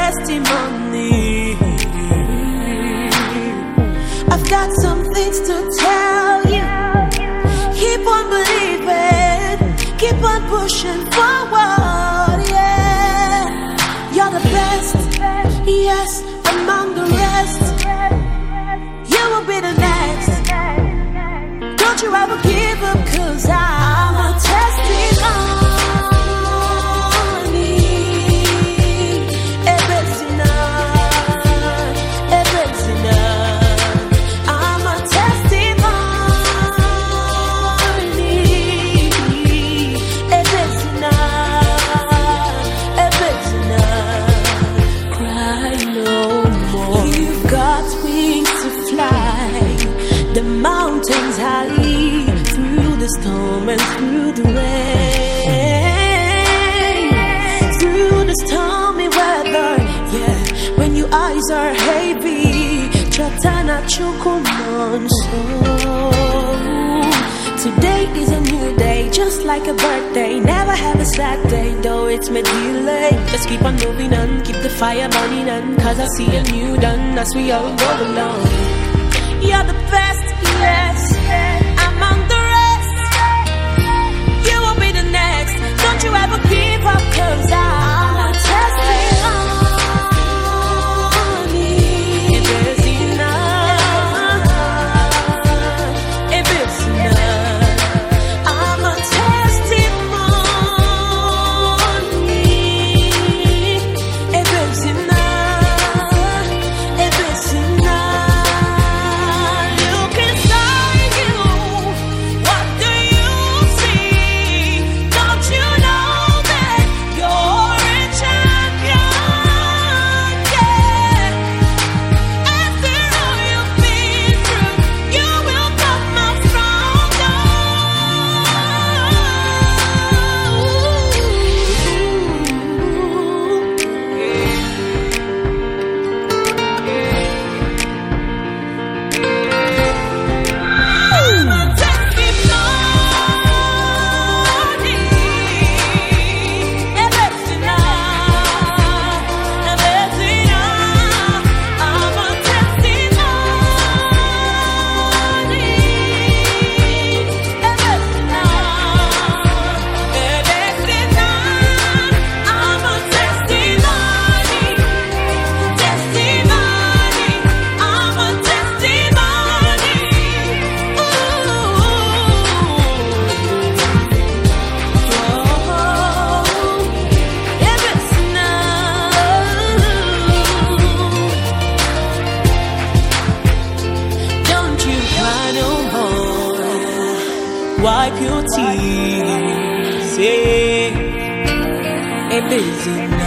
testimony. I've got some things to tell you. Keep on believing, keep on pushing forward, yeah. You're the best, yes, among the rest. You will be the next. Don't you ever give up, 'cause I'm a testimony. Mountains high, through the storm and through the rain, through the stormy weather, yeah. When your eyes are heavy, Chatana Chukumonso. Today is a new day, just like a birthday. Never have a sad day, though it's my delay. Just keep on moving on, keep the fire burning on, 'cause I see a new dawn as we all go along. You're the best, yes, among the rest. You will be the next. Don't you ever give up, 'cause I'm a testimony. It is enough. It is enough. I'm a testimony. It is enough. It is enough. Wipe your tears, yeah. It is enough.